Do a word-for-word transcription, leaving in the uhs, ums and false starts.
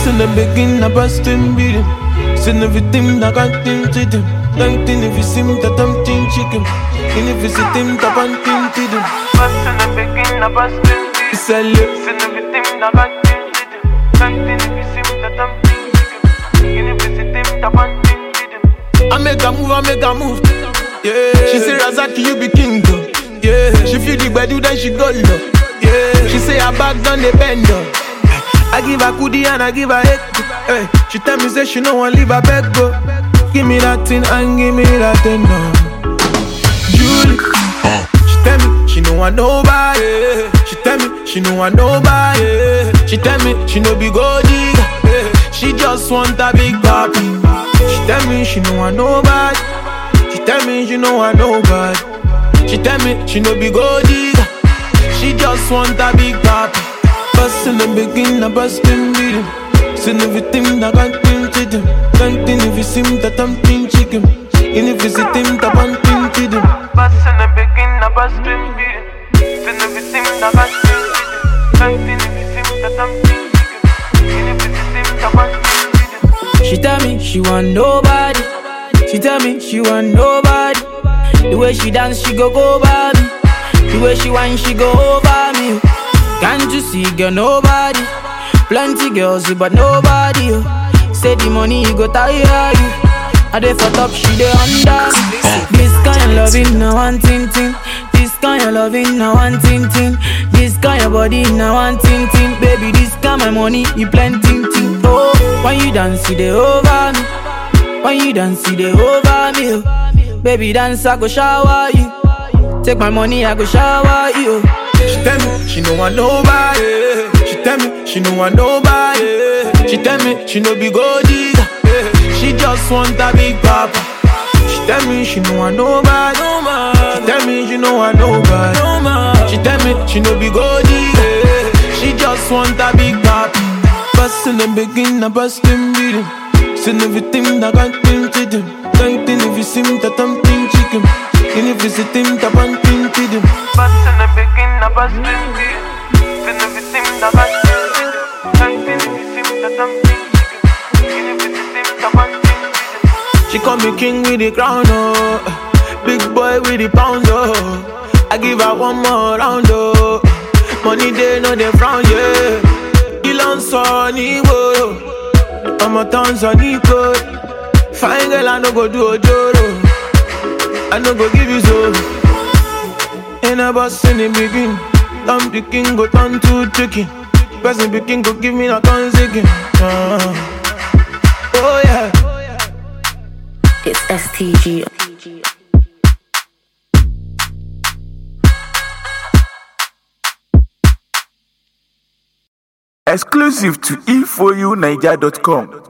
in the beginning, I bust him, beat him. Send everything, I got him to them. Don't think if you see me, that I'm thin chicken. And if you see him, that I'm thin to them. Bust in the beginning, I bust him, beat him. Send everything, I got him to them. Don't think if you see me, that I'm thin chicken. And if you see him, that I'm thin to them. I make a move, I make a move. Yeah. She say, Razaki, you be king, though. Yeah. She feel the bedu, then she go low. Yeah. She say, her back down the bend, though. I give her goodie and I give her head. Hey, she tell me say she no want leave her bed go. Give me that thing and give me that thing now. Julie, she tell me she no want nobody. She tell me she no want nobody. She tell me she no be gold digger. She just want a big papi. She tell me she no want nobody. She tell me she no want nobody. She tell me she no be gold digger. She just want a big papi. Bust in the beginning, I bust him, beat him. Send everything, I got him to them. Don't think if you see me, that I'm thin chicken. And if you see him, that I'm thin to them. Bust in the beginning, I bust him, beat him. Send everything, I got him to them. Don't think if you see me, that I'm thin chicken. And if you see him, that I'm thin to them. She tell me she want nobody. She tell me she want nobody. The way she dance, she go go by me. The way she whine, she go over me. Can't you see, girl, nobody. Plenty girls, but nobody. Say the money, you go tire you. I dey for top, she dey under. This kind of loving, now one thing thing. This kind of loving, now one thing thing. This kind of body, now one thing thing. Baby, this kind of money, you plenty thing. Oh, when you dance, you dey over me. When you dance, you dey over me. Oh. Baby, dance, I go shower you. Take my money, I go shower you. She tell me she no want nobody. She tell me she no want nobody. She tell me she no be gold digger. She just want a big papa. She tell me she no want nobody. She tell me she no want nobody. She tell me she no be gold digger. She just want a big papa. Bust in the beginning, I bust him, beat him. Send everything, I got him to them. Don't think if you see me, that I'm thin chicken. And if you see him, that I'm thin to them. Bust in the beginning, I bust him, beat him. Send everything, I got him to them. Don't think if you see me, that I'm thin chicken. And if you see him, that I'm thin to them. She call me king with the crown, oh. Big boy with the pound, oh. I give her one more round, oh. Money they know they frown, yeah. Kill on Sonny, whoa. I'm a tons on Nico. Fine girl, I no go do a joro. I no go give you so. And I bust in the beginning. Dump the king go turn to chicken. Person the king go give me a gun zigging. uh. Oh yeah. It's S T G. Exclusive to e four u niger dot com.